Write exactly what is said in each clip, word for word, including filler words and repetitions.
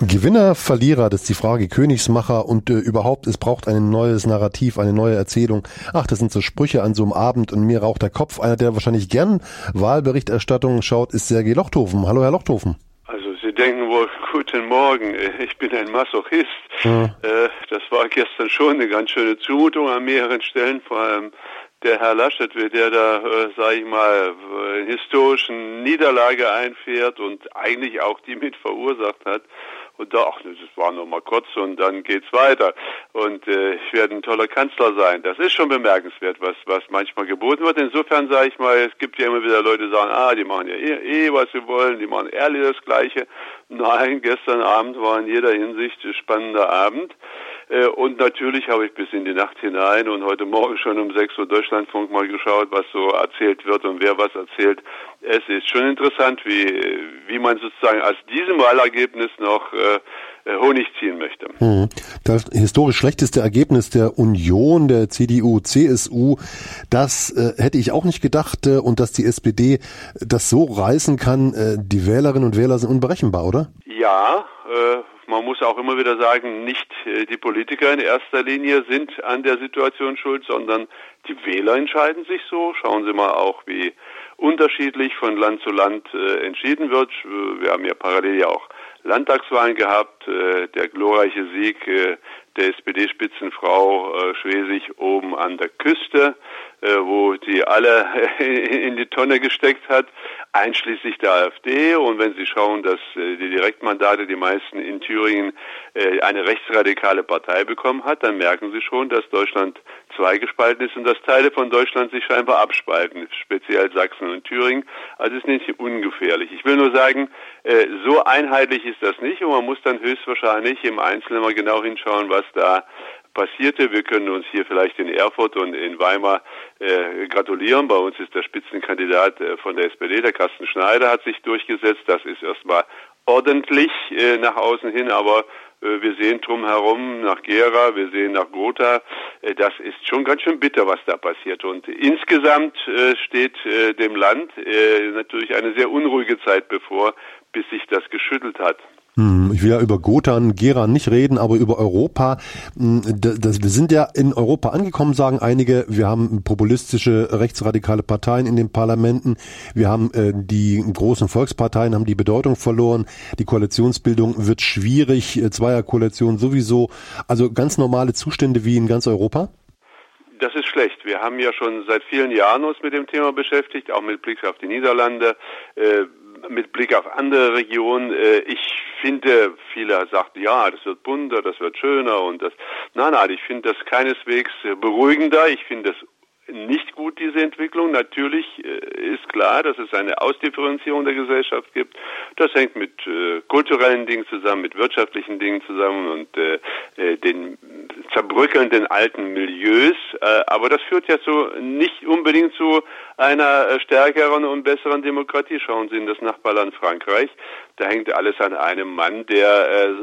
Gewinner, Verlierer, das ist die Frage, Königsmacher und äh, überhaupt, es braucht ein neues Narrativ, eine neue Erzählung. Ach, das sind so Sprüche an so einem Abend und mir raucht der Kopf. Einer, der wahrscheinlich gern Wahlberichterstattung schaut, ist Sergej Lochthofen. Hallo, Herr Lochthofen. Also Sie denken wohl, guten Morgen, ich bin ein Masochist. Ja. Das war gestern schon eine ganz schöne Zumutung an mehreren Stellen, vor allem der Herr Laschet, wie der da, sage ich mal, historischen Niederlage einfährt und eigentlich auch die mit verursacht hat. Und da, ach, das war noch mal kurz und dann geht's weiter. Und äh, ich werde ein toller Kanzler sein. Das ist schon bemerkenswert, was was manchmal geboten wird. Insofern sage ich mal, es gibt ja immer wieder Leute, die sagen, ah, die machen ja eh, eh was sie wollen, die machen ehrlich das Gleiche. Nein, gestern Abend war in jeder Hinsicht ein spannender Abend. Äh, und natürlich habe ich bis in die Nacht hinein und heute Morgen schon um sechs Uhr Deutschlandfunk mal geschaut, was so erzählt wird und wer was erzählt. Es ist schon interessant, wie wie man sozusagen aus diesem Wahlergebnis noch äh, Honig ziehen möchte. Hm. Das historisch schlechteste Ergebnis der Union, der C D U, C S U, das äh, hätte ich auch nicht gedacht. Äh, und dass die S P D das so reißen kann, äh, die Wählerinnen und Wähler sind unberechenbar, oder? Ja, äh, man muss auch immer wieder sagen, nicht äh, die Politiker in erster Linie sind an der Situation schuld, sondern die Wähler entscheiden sich so. Schauen Sie mal auch, wie unterschiedlich von Land zu Land äh, entschieden wird. Wir haben ja parallel ja auch Landtagswahlen gehabt. Äh, der glorreiche Sieg äh, der S P D-Spitzenfrau äh, Schwesig oben an der Küste, äh, wo die alle in die Tonne gesteckt hat, einschließlich der AfD. Und wenn Sie schauen, dass äh, die Direktmandate, die meisten in Thüringen, äh, eine rechtsradikale Partei bekommen hat, dann merken Sie schon, dass Deutschland zweigespalten ist und dass Teile von Deutschland sich scheinbar abspalten, speziell Sachsen und Thüringen. Also es ist nicht ungefährlich. Ich will nur sagen, äh, so einheitlich ist das nicht und man muss dann höchstwahrscheinlich im Einzelnen mal genau hinschauen, was da passierte. Wir können uns hier vielleicht in Erfurt und in Weimar äh, gratulieren. Bei uns ist der Spitzenkandidat äh, von der S P D, der Carsten Schneider, hat sich durchgesetzt. Das ist erstmal ordentlich äh, nach außen hin, aber äh, wir sehen drumherum nach Gera, wir sehen nach Gotha. Äh, das ist schon ganz schön bitter, was da passiert. Und insgesamt äh, steht äh, dem Land äh, natürlich eine sehr unruhige Zeit bevor, bis sich das geschüttelt hat. Ich will ja über Gotha und Gera nicht reden, aber über Europa. Das, das, wir sind ja in Europa angekommen, sagen einige. Wir haben populistische, rechtsradikale Parteien in den Parlamenten. Wir haben äh, die großen Volksparteien, haben die Bedeutung verloren. Die Koalitionsbildung wird schwierig, Zweierkoalition sowieso. Also ganz normale Zustände wie in ganz Europa? Das ist schlecht. Wir haben ja schon seit vielen Jahren uns mit dem Thema beschäftigt, auch mit Blick auf die Niederlande, äh, mit Blick auf andere Regionen. Äh, ich finde, viele sagten, ja, das wird bunter, das wird schöner und das. Nein, nein, ich finde das keineswegs beruhigender. Ich finde das nicht gut, diese Entwicklung. Natürlich äh, ist klar, dass es eine Ausdifferenzierung der Gesellschaft gibt. Das hängt mit äh, kulturellen Dingen zusammen, mit wirtschaftlichen Dingen zusammen und äh, den zerbröckelnden alten Milieus. Äh, aber das führt ja so nicht unbedingt zu einer stärkeren und besseren Demokratie. Schauen Sie in das Nachbarland Frankreich. Da hängt alles an einem Mann, der äh,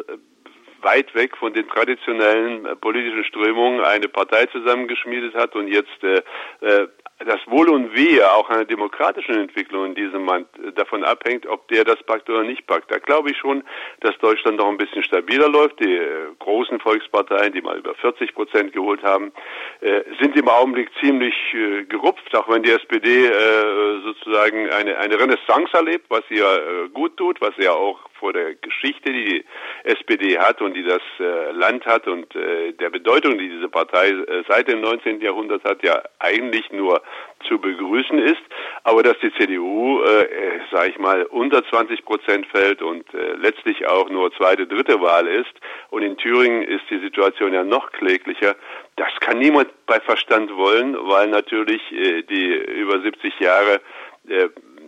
weit weg von den traditionellen äh, politischen Strömungen eine Partei zusammengeschmiedet hat und jetzt äh, äh, das Wohl und Wehe auch einer demokratischen Entwicklung in diesem Land äh, davon abhängt, ob der das packt oder nicht packt. Da glaube ich schon, dass Deutschland noch ein bisschen stabiler läuft. Die äh, großen Volksparteien, die mal über vierzig Prozent geholt haben, äh, sind im Augenblick ziemlich äh, gerupft, auch wenn die S P D äh, sozusagen eine, eine Renaissance erlebt, was ihr äh, gut tut, was ja auch vor der Geschichte, die die S P D hat und die das äh, Land hat und äh, der Bedeutung, die diese Partei äh, seit dem neunzehnten Jahrhundert hat, ja eigentlich nur zu begrüßen ist. Aber dass die C D U, äh, sage ich mal, unter zwanzig Prozent fällt und äh, letztlich auch nur zweite, dritte Wahl ist und in Thüringen ist die Situation ja noch kläglicher, das kann niemand bei Verstand wollen, weil natürlich äh, die über siebzig Jahre äh,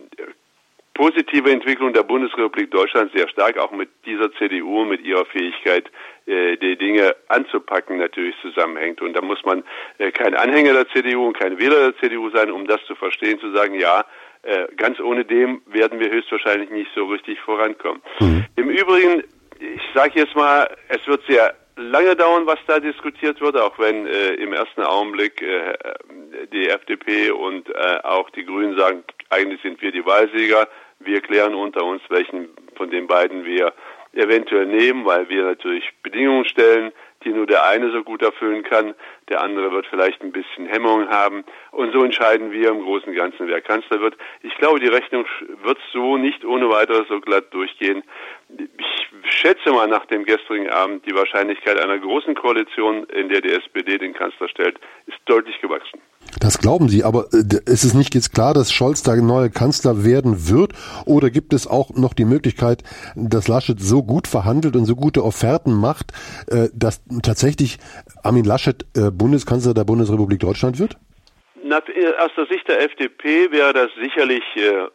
positive Entwicklung der Bundesrepublik Deutschland sehr stark auch mit dieser C D U, mit ihrer Fähigkeit, äh, die Dinge anzupacken, natürlich zusammenhängt. Und da muss man äh, kein Anhänger der C D U und kein Wähler der C D U sein, um das zu verstehen, zu sagen, ja, äh, ganz ohne dem werden wir höchstwahrscheinlich nicht so richtig vorankommen. Mhm. Im Übrigen, ich sage jetzt mal, es wird sehr lange dauern, was da diskutiert wird, auch wenn äh, im ersten Augenblick äh, die F D P und äh, auch die Grünen sagen, eigentlich sind wir die Wahlsieger. Wir klären unter uns, welchen von den beiden wir eventuell nehmen, weil wir natürlich Bedingungen stellen, die nur der eine so gut erfüllen kann, der andere wird vielleicht ein bisschen Hemmungen haben und so entscheiden wir im Großen und Ganzen, wer Kanzler wird. Ich glaube, die Rechnung wird so nicht ohne weiteres so glatt durchgehen. Ich schätze mal nach dem gestrigen Abend, die Wahrscheinlichkeit einer großen Koalition, in der die S P D den Kanzler stellt, ist deutlich gewachsen. Das glauben Sie, aber äh, ist es nicht jetzt klar, dass Scholz der neue Kanzler werden wird? Oder gibt es auch noch die Möglichkeit, dass Laschet so gut verhandelt und so gute Offerten macht, äh, dass tatsächlich Armin Laschet äh, Bundeskanzler der Bundesrepublik Deutschland wird? Na, aus der Sicht der F D P wäre das sicherlich äh,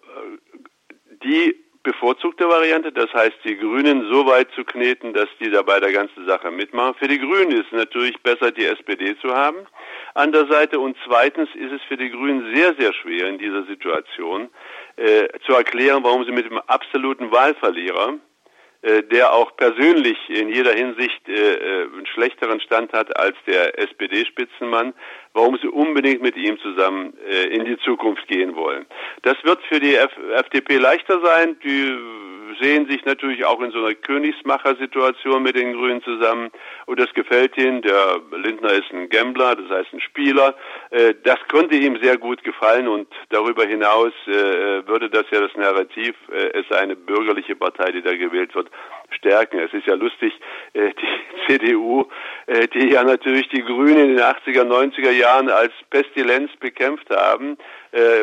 die bevorzugte Variante, das heißt, die Grünen so weit zu kneten, dass die da bei der ganzen Sache mitmachen. Für die Grünen ist es natürlich besser, die S P D zu haben an der Seite. Und zweitens ist es für die Grünen sehr, sehr schwer in dieser Situation äh, zu erklären, warum sie mit dem absoluten Wahlverlierer, äh, der auch persönlich in jeder Hinsicht äh, einen schlechteren Stand hat als der S P D-Spitzenmann, warum sie unbedingt mit ihm zusammen äh, in die Zukunft gehen wollen. Das wird für die F- FDP leichter sein. Die sehen sich natürlich auch in so einer Königsmacher-Situation mit den Grünen zusammen und das gefällt ihnen. Der Lindner ist ein Gambler, das heißt ein Spieler. Äh, das konnte ihm sehr gut gefallen und darüber hinaus äh, würde das ja das Narrativ, äh, es sei eine bürgerliche Partei, die da gewählt wird, stärken. Es ist ja lustig, äh, die C D U, äh, die ja natürlich die Grünen in den achtziger, neunziger Jahren als Pestilenz bekämpft haben, äh,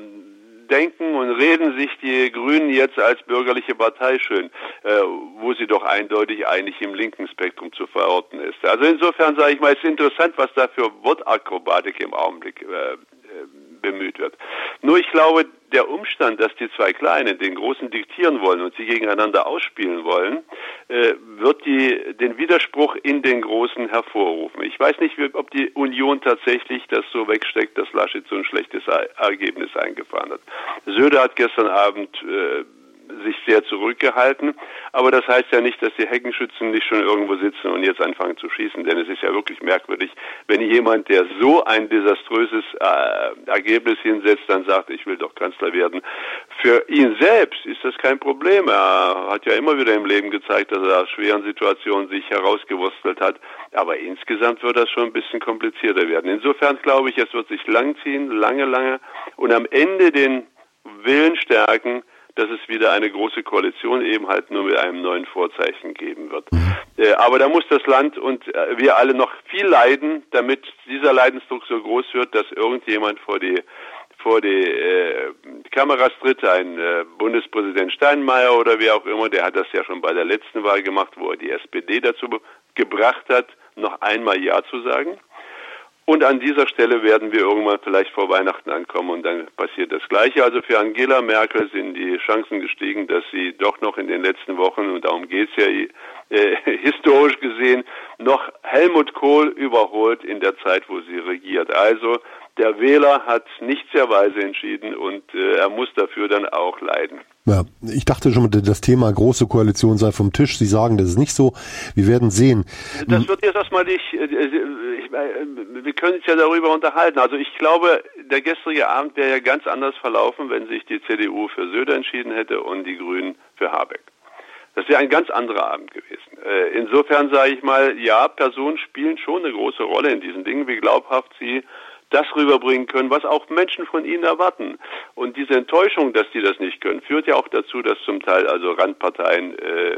denken und reden sich die Grünen jetzt als bürgerliche Partei schön, äh, wo sie doch eindeutig eigentlich im linken Spektrum zu verorten ist. Also insofern sage ich mal, es ist interessant, was da für Wortakrobatik im Augenblick äh, bemüht wird. Nur ich glaube, der Umstand, dass die zwei Kleinen den Großen diktieren wollen und sie gegeneinander ausspielen wollen, äh, wird die, den Widerspruch in den Großen hervorrufen. Ich weiß nicht, ob die Union tatsächlich das so wegsteckt, dass Laschet so ein schlechtes Ergebnis eingefahren hat. Söder hat gestern Abend äh, sich sehr zurückgehalten, aber das heißt ja nicht, dass die Heckenschützen nicht schon irgendwo sitzen und jetzt anfangen zu schießen, denn es ist ja wirklich merkwürdig, wenn jemand, der so ein desaströses äh, Ergebnis hinsetzt, dann sagt, ich will doch Kanzler werden. Für ihn selbst ist das kein Problem. Er hat ja immer wieder im Leben gezeigt, dass er aus schweren Situationen sich herausgewurstelt hat, aber insgesamt wird das schon ein bisschen komplizierter werden. Insofern glaube ich, es wird sich langziehen, lange, lange und am Ende den Willen stärken, dass es wieder eine große Koalition eben halt nur mit einem neuen Vorzeichen geben wird. Äh, aber da muss das Land und äh, wir alle noch viel leiden, damit dieser Leidensdruck so groß wird, dass irgendjemand vor die vor die äh, Kameras tritt, ein äh, Bundespräsident Steinmeier oder wer auch immer, der hat das ja schon bei der letzten Wahl gemacht, wo er die S P D dazu be- gebracht hat, noch einmal Ja zu sagen. Und an dieser Stelle werden wir irgendwann vielleicht vor Weihnachten ankommen und dann passiert das Gleiche. Also für Angela Merkel sind die Chancen gestiegen, dass sie doch noch in den letzten Wochen, und darum geht's ja äh, historisch gesehen, noch Helmut Kohl überholt in der Zeit, wo sie regiert. Also der Wähler hat nicht sehr weise entschieden und äh, er muss dafür dann auch leiden. Ja, ich dachte schon, das Thema große Koalition sei vom Tisch. Sie sagen, das ist nicht so. Wir werden sehen. Das wird jetzt erstmal nicht, ich, wir können uns ja darüber unterhalten. Also ich glaube, der gestrige Abend wäre ja ganz anders verlaufen, wenn sich die C D U für Söder entschieden hätte und die Grünen für Habeck. Das wäre ein ganz anderer Abend gewesen. Insofern sage ich mal, ja, Personen spielen schon eine große Rolle in diesen Dingen, wie glaubhaft sie das rüberbringen können, was auch Menschen von ihnen erwarten. Und diese Enttäuschung, dass die das nicht können, führt ja auch dazu, dass zum Teil also Randparteien äh,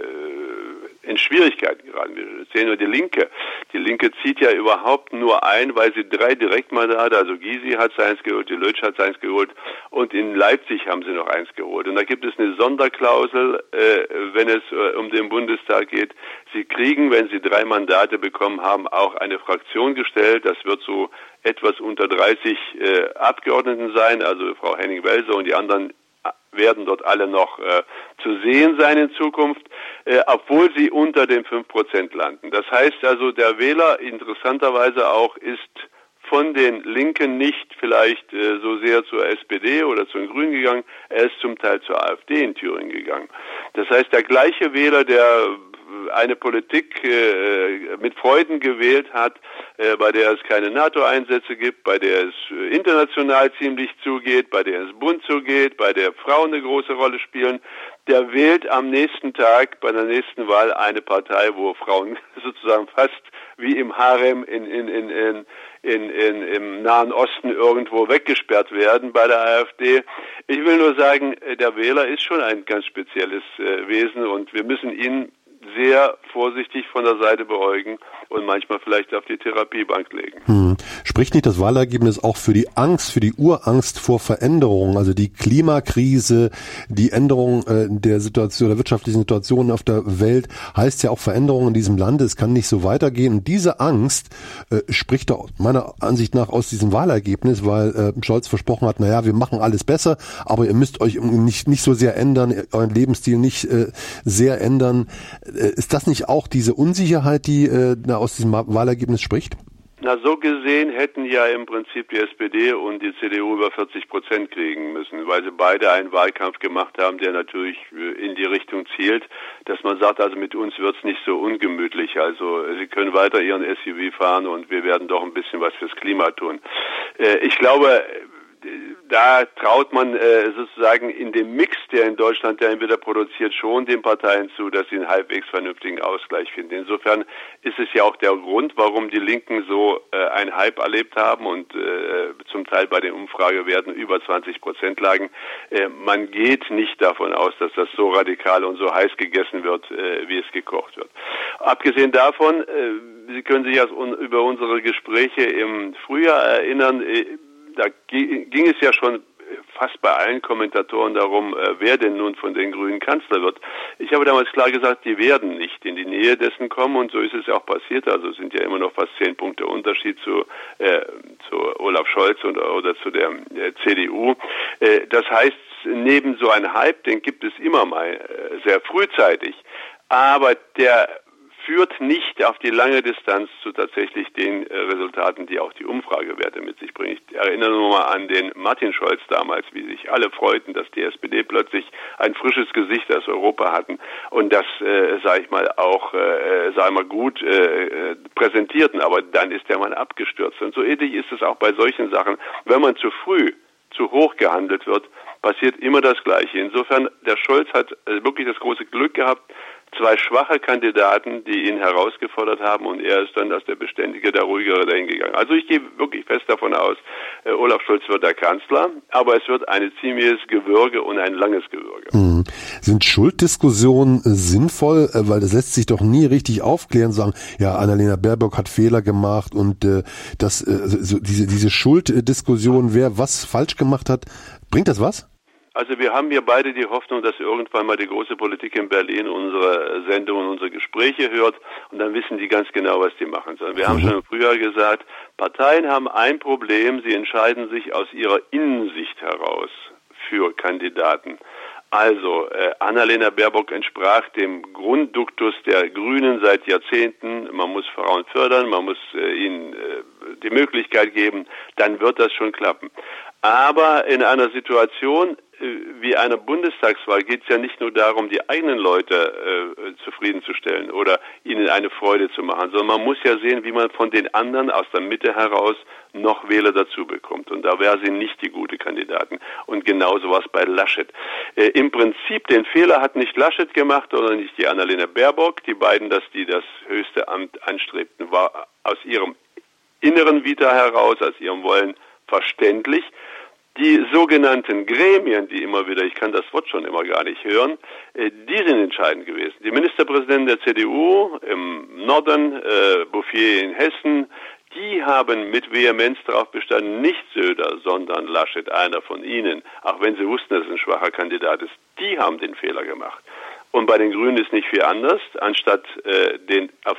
in Schwierigkeiten geraten. Wir sehen nur die Linke. Die Linke zieht ja überhaupt nur ein, weil sie drei Direktmandate, also Gysi hat seins geholt, die Lötsch hat seins geholt und in Leipzig haben sie noch eins geholt. Und da gibt es eine Sonderklausel, äh, wenn es äh, um den Bundestag geht. Sie kriegen, wenn sie drei Mandate bekommen haben, auch eine Fraktion gestellt. Das wird so etwas unter dreißig äh, Abgeordneten sein, also Frau Henning-Welser und die anderen werden dort alle noch äh, zu sehen sein in Zukunft, äh, obwohl sie unter den fünf Prozent landen. Das heißt also, der Wähler interessanterweise auch ist von den Linken nicht vielleicht äh, so sehr zur S P D oder zu den Grünen gegangen, er ist zum Teil zur AfD in Thüringen gegangen. Das heißt, der gleiche Wähler, der eine Politik äh, mit Freuden gewählt hat, äh, bei der es keine NATO-Einsätze gibt, bei der es international ziemlich zugeht, bei der es bunt zugeht, bei der Frauen eine große Rolle spielen, der wählt am nächsten Tag bei der nächsten Wahl eine Partei, wo Frauen sozusagen fast wie im Harem in, in, in, in, in, in, im Nahen Osten irgendwo weggesperrt werden bei der AfD. Ich will nur sagen, der Wähler ist schon ein ganz spezielles äh, Wesen und wir müssen ihn sehr vorsichtig von der Seite beäugen und manchmal vielleicht auf die Therapiebank legen. Hm. Spricht nicht das Wahlergebnis auch für die Angst, für die Urangst vor Veränderungen, also die Klimakrise, die Änderung äh, der Situation, der wirtschaftlichen Situation auf der Welt, heißt ja auch Veränderungen in diesem Lande, es kann nicht so weitergehen und diese Angst äh, spricht doch meiner Ansicht nach aus diesem Wahlergebnis, weil äh, Scholz versprochen hat, naja, wir machen alles besser, aber ihr müsst euch nicht, nicht so sehr ändern, euren Lebensstil nicht äh, sehr ändern. Ist das nicht auch diese Unsicherheit, die äh, aus diesem Wahlergebnis spricht? Na, so gesehen hätten ja im Prinzip die S P D und die C D U über vierzig Prozent kriegen müssen, weil sie beide einen Wahlkampf gemacht haben, der natürlich in die Richtung zielt, dass man sagt, also mit uns wird's nicht so ungemütlich, also sie können weiter ihren S U V fahren und wir werden doch ein bisschen was fürs Klima tun. Äh, ich glaube, da traut man äh, sozusagen in dem Mix, der in Deutschland ja entweder produziert, schon den Parteien zu, dass sie einen halbwegs vernünftigen Ausgleich finden. Insofern ist es ja auch der Grund, warum die Linken so äh, einen Hype erlebt haben und äh, zum Teil bei den Umfragewerten über zwanzig Prozent lagen. Äh, man geht nicht davon aus, dass das so radikal und so heiß gegessen wird, äh, wie es gekocht wird. Abgesehen davon, äh, Sie können sich also un- über unsere Gespräche im Frühjahr erinnern, äh, da ging es ja schon fast bei allen Kommentatoren darum, wer denn nun von den Grünen Kanzler wird. Ich habe damals klar gesagt, die werden nicht in die Nähe dessen kommen und so ist es ja auch passiert. Also es sind ja immer noch fast zehn Punkte Unterschied zu, äh, zu Olaf Scholz und, oder zu der äh, C D U. Äh, das heißt, neben so einem Hype, den gibt es immer mal äh, sehr frühzeitig, aber der führt nicht auf die lange Distanz zu tatsächlich den äh, Resultaten, die auch die Umfragewerte mit sich bringen. Ich erinnere nur mal an den Martin Scholz damals, wie sich alle freuten, dass die S P D plötzlich ein frisches Gesicht aus Europa hatten und das, äh, sage ich mal, auch, äh, sag ich mal, gut äh, präsentierten. Aber dann ist der Mann abgestürzt. Und so ähnlich ist es auch bei solchen Sachen. Wenn man zu früh, zu hoch gehandelt wird, passiert immer das Gleiche. Insofern, der Scholz hat äh, wirklich das große Glück gehabt, zwei schwache Kandidaten, die ihn herausgefordert haben und er ist dann als der Beständige, der Ruhigere dahin gegangen. Also ich gehe wirklich fest davon aus, äh, Olaf Scholz wird der Kanzler, aber es wird ein ziemliches Gewürge und ein langes Gewürge. Hm. Sind Schulddiskussionen äh, sinnvoll? Äh, weil das lässt sich doch nie richtig aufklären, sagen, ja, Annalena Baerbock hat Fehler gemacht und äh, das, äh, so, diese, diese Schulddiskussion, wer was falsch gemacht hat, bringt das was? Also wir haben hier beide die Hoffnung, dass irgendwann mal die große Politik in Berlin unsere Sendungen, unsere Gespräche hört und dann wissen die ganz genau, was die machen sollen. Wir mhm. haben schon im Frühjahr gesagt, Parteien haben ein Problem, sie entscheiden sich aus ihrer Innensicht heraus für Kandidaten. Also äh, Annalena Baerbock entsprach dem Grundduktus der Grünen seit Jahrzehnten, man muss Frauen fördern, man muss äh, ihnen äh, die Möglichkeit geben, dann wird das schon klappen. Aber in einer Situation wie einer Bundestagswahl geht es ja nicht nur darum, die eigenen Leute äh, zufriedenzustellen oder ihnen eine Freude zu machen, sondern man muss ja sehen, wie man von den anderen aus der Mitte heraus noch Wähler dazu bekommt. Und da wäre sie nicht die gute Kandidatin. Und genauso war es bei Laschet. Äh, Im Prinzip den Fehler hat nicht Laschet gemacht oder nicht die Annalena Baerbock. Die beiden, dass die das höchste Amt anstrebten, war aus ihrem inneren Vita heraus, aus ihrem Wollen verständlich. Die sogenannten Gremien, die immer wieder, ich kann das Wort schon immer gar nicht hören, die sind entscheidend gewesen. Die Ministerpräsidenten der C D U im Norden, äh, Bouffier in Hessen, die haben mit Vehemenz darauf bestanden, nicht Söder, sondern Laschet, einer von ihnen, auch wenn sie wussten, dass es ein schwacher Kandidat ist, die haben den Fehler gemacht. Und bei den Grünen ist nicht viel anders, anstatt äh, den auf,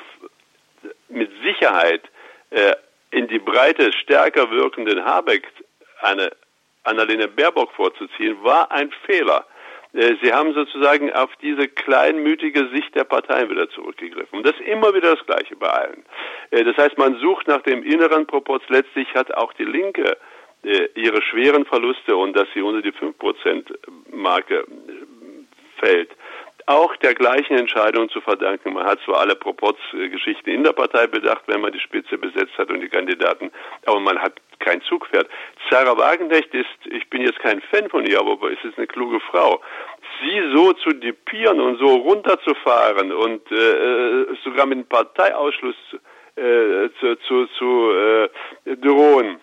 mit Sicherheit äh, in die Breite stärker wirkenden Habeck eine Annalena Baerbock vorzuziehen, war ein Fehler. Sie haben sozusagen auf diese kleinmütige Sicht der Parteien wieder zurückgegriffen. Und das ist immer wieder das Gleiche bei allen. Das heißt, man sucht nach dem inneren Proporz. Letztlich hat auch die Linke ihre schweren Verluste und dass sie unter die fünf Prozent Marke fällt. auch der gleichen Entscheidung zu verdanken. Man hat zwar alle Proporzgeschichten in der Partei bedacht, wenn man die Spitze besetzt hat und die Kandidaten, aber man hat kein Zugpferd. Sarah Wagenknecht ist, ich bin jetzt kein Fan von ihr, aber es ist eine kluge Frau. Sie so zu düpieren und so runterzufahren und äh, sogar mit einem Parteiausschluss äh, zu, zu, zu äh, drohen,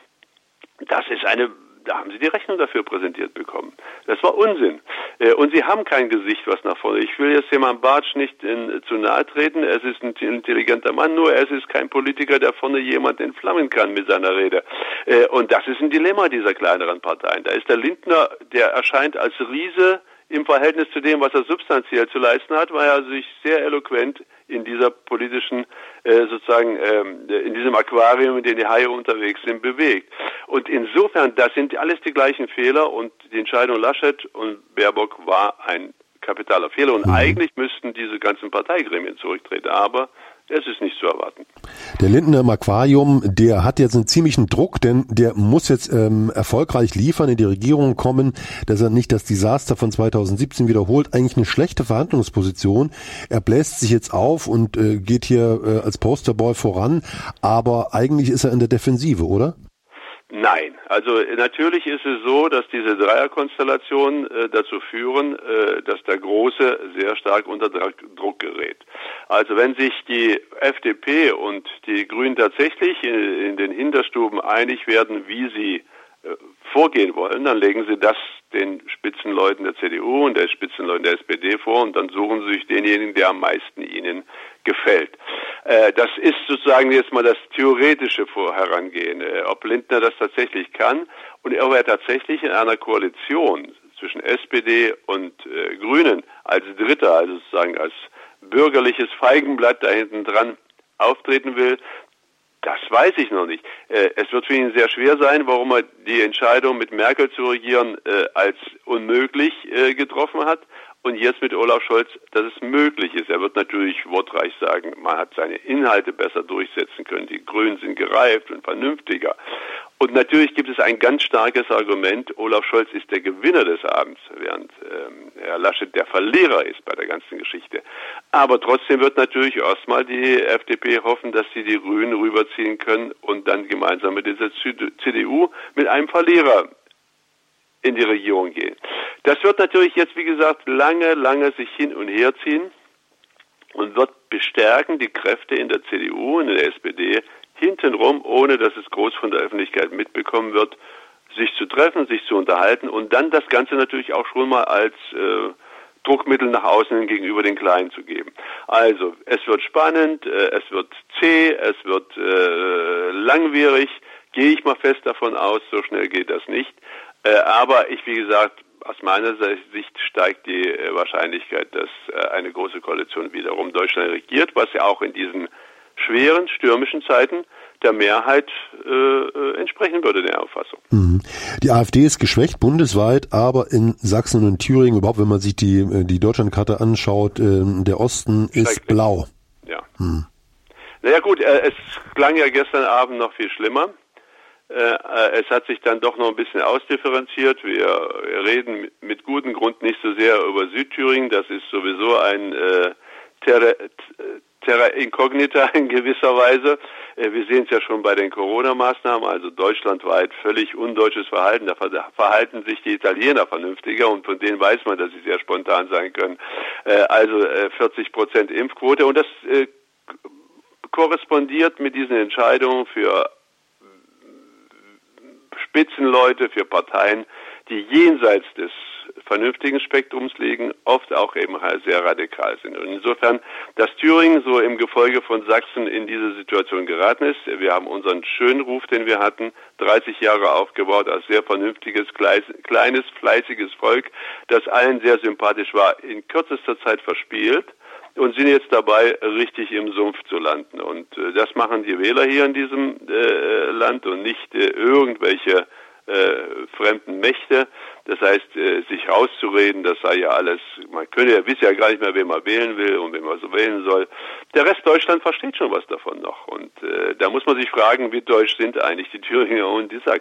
das ist eine, da haben Sie die Rechnung dafür präsentiert bekommen. Das war Unsinn. Äh, und Sie haben kein Gesicht, was nach vorne. Ich will jetzt jemandem Bartsch nicht in, zu nahe treten. Es ist ein intelligenter Mann, nur es ist kein Politiker, der vorne jemand entflammen kann mit seiner Rede. Äh, und das ist ein Dilemma dieser kleineren Parteien. Da ist der Lindner, der erscheint als Riese im Verhältnis zu dem, was er substanziell zu leisten hat, weil er sich sehr eloquent in dieser politischen, äh, sozusagen, ähm, in diesem Aquarium, in dem die Haie unterwegs sind, bewegt. Und insofern, das sind alles die gleichen Fehler und die Entscheidung Laschet und Baerbock war ein kapitaler Fehler und mhm. eigentlich müssten diese ganzen Parteigremien zurücktreten, aber es ist nicht zu erwarten. Der Lindner im Aquarium, der hat jetzt einen ziemlichen Druck, denn der muss jetzt ähm, erfolgreich liefern, in die Regierung kommen, dass er nicht das Desaster von zweitausendsiebzehn wiederholt. Eigentlich eine schlechte Verhandlungsposition. Er bläst sich jetzt auf und äh, geht hier äh, als Posterboy voran, aber eigentlich ist er in der Defensive, oder? Nein, also natürlich ist es so, dass diese Dreierkonstellationen äh, dazu führen, äh, dass der Große sehr stark unter Druck gerät. Also wenn sich die F D P und die Grünen tatsächlich in, in den Hinterstuben einig werden, wie sie äh, vorgehen wollen, dann legen sie das den Spitzenleuten der C D U und den Spitzenleuten der S P D vor und dann suchen sie sich denjenigen, der am meisten ihnen gefällt. Äh, das ist sozusagen jetzt mal das theoretische Herangehen, äh, ob Lindner das tatsächlich kann und ob er tatsächlich in einer Koalition zwischen S P D und äh, Grünen als Dritter, also sozusagen als bürgerliches Feigenblatt da hinten dran auftreten will. Das weiß ich noch nicht. Äh, es wird für ihn sehr schwer sein, warum er die Entscheidung mit Merkel zu regieren äh, als unmöglich äh, getroffen hat und jetzt mit Olaf Scholz, dass es möglich ist. Er wird natürlich wortreich sagen, man hat seine Inhalte besser durchsetzen können. Die Grünen sind gereift und vernünftiger. Und natürlich gibt es ein ganz starkes Argument, Olaf Scholz ist der Gewinner des Abends, während ähm, Herr Laschet der Verlierer ist bei der ganzen Geschichte. Aber trotzdem wird natürlich erstmal die F D P hoffen, dass sie die Grünen rüberziehen können und dann gemeinsam mit dieser C D U mit einem Verlierer in die Regierung gehen. Das wird natürlich jetzt, wie gesagt, lange, lange sich hin und her ziehen und wird bestärken die Kräfte in der C D U und in der S P D hintenrum, ohne dass es groß von der Öffentlichkeit mitbekommen wird, sich zu treffen, sich zu unterhalten und dann das Ganze natürlich auch schon mal als äh, Druckmittel nach außen gegenüber den Kleinen zu geben. Also, es wird spannend, äh, es wird zäh, es wird äh, langwierig, gehe ich mal fest davon aus, so schnell geht das nicht. Äh, aber ich, wie gesagt, aus meiner Sicht steigt die äh, Wahrscheinlichkeit, dass äh, eine große Koalition wiederum Deutschland regiert, was ja auch in diesen schweren, stürmischen Zeiten der Mehrheit äh, entsprechen würde, der Auffassung. Mhm. Die AfD ist geschwächt bundesweit, aber in Sachsen und Thüringen, überhaupt wenn man sich die, die Deutschlandkarte anschaut, äh, der Osten ist blau. Ja. Mhm. Naja gut, äh, es klang ja gestern Abend noch viel schlimmer. Äh, es hat sich dann doch noch ein bisschen ausdifferenziert. Wir, wir reden mit gutem Grund nicht so sehr über Südthüringen. Das ist sowieso ein äh, Terra, Terra Incognita in gewisser Weise. Äh, wir sehen es ja schon bei den Corona-Maßnahmen, also deutschlandweit völlig undeutsches Verhalten. Da verhalten sich die Italiener vernünftiger und von denen weiß man, dass sie sehr spontan sein können. Äh, also äh, vierzig Prozent Impfquote und das äh, korrespondiert mit diesen Entscheidungen für Spitzenleute, für Parteien, die jenseits des vernünftigen Spektrums liegen, oft auch eben sehr radikal sind. Und insofern, dass Thüringen so im Gefolge von Sachsen in diese Situation geraten ist, wir haben unseren schönen Ruf, den wir hatten, dreißig Jahre aufgebaut als sehr vernünftiges, kleines, fleißiges Volk, das allen sehr sympathisch war, in kürzester Zeit verspielt und sind jetzt dabei, richtig im Sumpf zu landen. Und äh, das machen die Wähler hier in diesem äh, Land und nicht äh, irgendwelche äh, fremden Mächte. Das heißt, äh, sich rauszureden, das sei ja alles, man könnte ja, wisst ja gar nicht mehr, wen man wählen will und wen man so wählen soll. Der Rest Deutschland versteht schon was davon noch. Und äh, da muss man sich fragen, wie deutsch sind eigentlich die Thüringer und die Sachsen.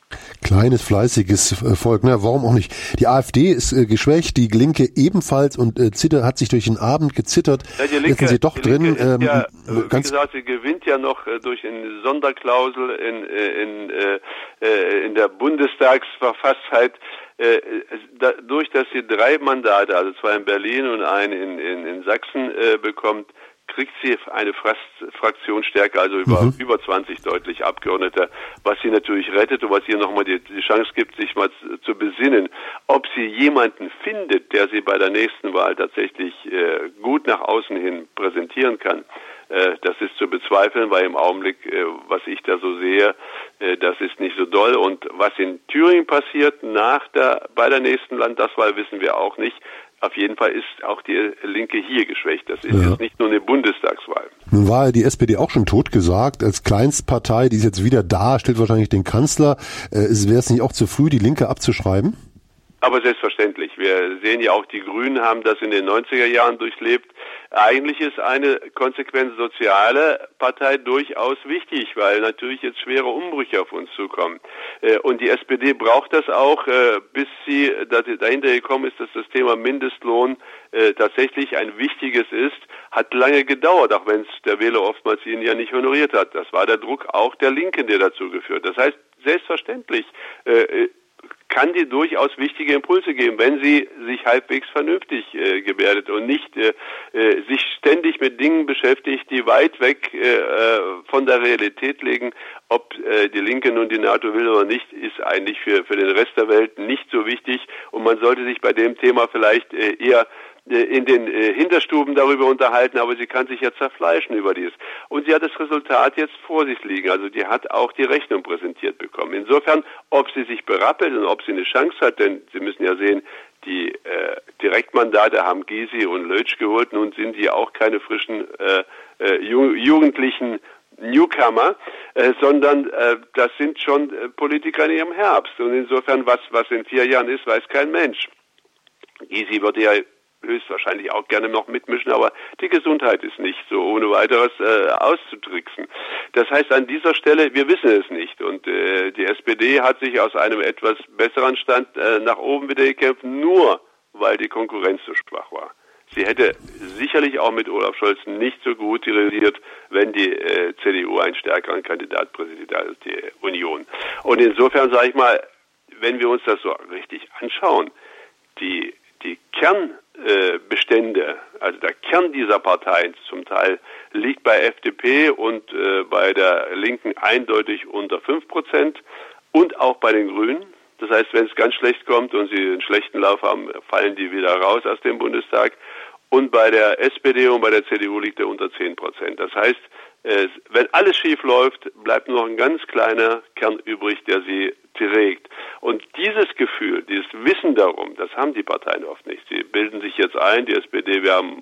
Kleines, fleißiges Volk, ne? Warum auch nicht? Die AfD ist äh, geschwächt, die Linke ebenfalls und äh, zittert, hat sich durch den Abend gezittert. Ja, die Linke, Jetzt sind sie doch die drin. Linke ist ähm, ja, ganz wie gesagt, sie gewinnt ja noch äh, durch eine Sonderklausel in, in, äh, in der Bundestagsverfasstheit. Äh, dadurch, dass sie drei Mandate, also zwei in Berlin und einen in, in, in Sachsen äh, bekommt, kriegt sie eine Fraktionsstärke, also über, mhm. über zwanzig deutlich Abgeordnete, was sie natürlich rettet und was ihr nochmal die, die Chance gibt, sich mal zu, zu besinnen, ob sie jemanden findet, der sie bei der nächsten Wahl tatsächlich äh, gut nach außen hin präsentieren kann. Äh, das ist zu bezweifeln, weil im Augenblick, äh, was ich da so sehe, äh, das ist nicht so doll. Und was in Thüringen passiert nach der, bei der nächsten Landtagswahl, wissen wir auch nicht. Auf jeden Fall ist auch die Linke hier geschwächt. Das ist ja. jetzt nicht nur eine Bundestagswahl. Nun war ja die S P D auch schon totgesagt. Als Kleinstpartei, die ist jetzt wieder da, stellt wahrscheinlich den Kanzler. Äh, Wäre es nicht auch zu früh, die Linke abzuschreiben? Aber selbstverständlich. Wir sehen ja auch, die Grünen haben das in den neunziger Jahren durchlebt. Eigentlich ist eine konsequent soziale Partei durchaus wichtig, weil natürlich jetzt schwere Umbrüche auf uns zukommen. Und die S P D braucht das auch, bis sie dahinter gekommen ist, dass das Thema Mindestlohn tatsächlich ein wichtiges ist, hat lange gedauert, auch wenn es der Wähler oftmals ihn ja nicht honoriert hat. Das war der Druck auch der Linken, der dazu geführt. Das heißt, selbstverständlich kann die durchaus wichtige Impulse geben, wenn sie sich halbwegs vernünftig äh, gebärdet und nicht äh, äh, sich ständig mit Dingen beschäftigt, die weit weg äh, von der Realität liegen. Ob äh, die Linke nun die NATO will oder nicht, ist eigentlich für für den Rest der Welt nicht so wichtig. Und man sollte sich bei dem Thema vielleicht äh, eher in den äh, Hinterstuben darüber unterhalten, aber sie kann sich ja zerfleischen über dies. Und sie hat das Resultat jetzt vor sich liegen. Also die hat auch die Rechnung präsentiert bekommen. Insofern, ob sie sich berappelt und ob sie eine Chance hat, denn Sie müssen ja sehen, die äh, Direktmandate haben Gysi und Lötsch geholt. Nun sind die auch keine frischen äh, äh, ju- jugendlichen Newcomer, äh, sondern äh, das sind schon äh, Politiker in ihrem Herbst. Und insofern, was was in vier Jahren ist, weiß kein Mensch. Gysi würde ja höchstwahrscheinlich auch gerne noch mitmischen, aber die Gesundheit ist nicht so ohne weiteres äh, auszutricksen. Das heißt, an dieser Stelle, wir wissen es nicht. Und äh, die S P D hat sich aus einem etwas besseren Stand äh, nach oben wieder gekämpft, nur weil die Konkurrenz so schwach war. Sie hätte sicherlich auch mit Olaf Scholz nicht so gut realisiert, wenn die äh, C D U einen stärkeren Kandidat präsentiert als die Union. Und insofern sage ich mal, wenn wir uns das so richtig anschauen, die die Kernbestände, äh, also der Kern dieser Parteien zum Teil liegt bei F D P und äh, bei der Linken eindeutig unter fünf Prozent und auch bei den Grünen. Das heißt, wenn es ganz schlecht kommt und sie einen schlechten Lauf haben, fallen die wieder raus aus dem Bundestag. Und bei der S P D und bei der C D U liegt er unter zehn Prozent. Das heißt, äh, wenn alles schief läuft, bleibt nur noch ein ganz kleiner Kern übrig, der sie trägt. Und dieses Gefühl, dieses Wissen darum, das haben die Parteien oft nicht. Sie bilden sich jetzt ein, die S P D, wir haben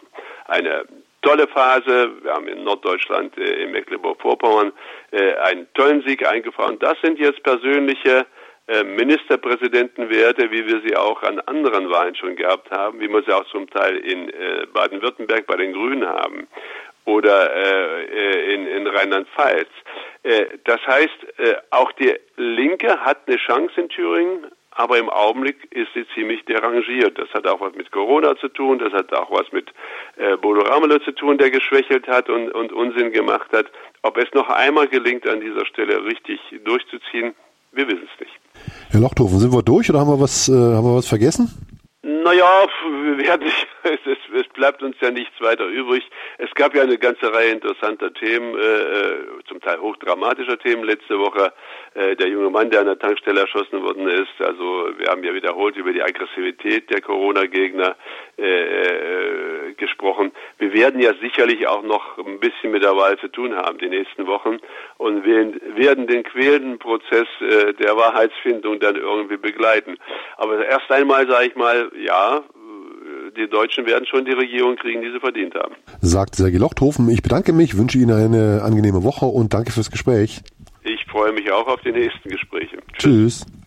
eine tolle Phase, wir haben in Norddeutschland, äh, in Mecklenburg-Vorpommern äh, einen tollen Sieg eingefahren. Das sind jetzt persönliche äh, Ministerpräsidentenwerte, wie wir sie auch an anderen Wahlen schon gehabt haben, wie wir sie auch zum Teil in äh, Baden-Württemberg bei den Grünen haben oder äh, in, in Rheinland-Pfalz. Äh, das heißt, äh, auch die Linke hat eine Chance in Thüringen, aber im Augenblick ist sie ziemlich derangiert. Das hat auch was mit Corona zu tun, das hat auch was mit äh, Bodo Ramelow zu tun, der geschwächelt hat und, und Unsinn gemacht hat. Ob es noch einmal gelingt, an dieser Stelle richtig durchzuziehen, wir wissen es nicht. Herr Lochthofen, sind wir durch oder haben wir was, äh, haben wir was vergessen? Naja, wir werden nicht, es, es bleibt uns ja nichts weiter übrig. Es gab ja eine ganze Reihe interessanter Themen, äh, zum Teil hochdramatischer Themen letzte Woche. Äh, der junge Mann, der an der Tankstelle erschossen worden ist. Also wir haben ja wiederholt über die Aggressivität der Corona-Gegner äh, äh, gesprochen. Wir werden ja sicherlich auch noch ein bisschen mit der Wahl zu tun haben die nächsten Wochen und wir werden den quälenden Prozess äh, der Wahrheitsfindung dann irgendwie begleiten. Aber erst einmal sage ich mal, ja, die Deutschen werden schon die Regierung kriegen, die sie verdient haben. Sagt Sergej Lochthofen. Ich bedanke mich, wünsche Ihnen eine angenehme Woche und danke fürs Gespräch. Ich freue mich auch auf die nächsten Gespräche. Tschüss. Tschüss.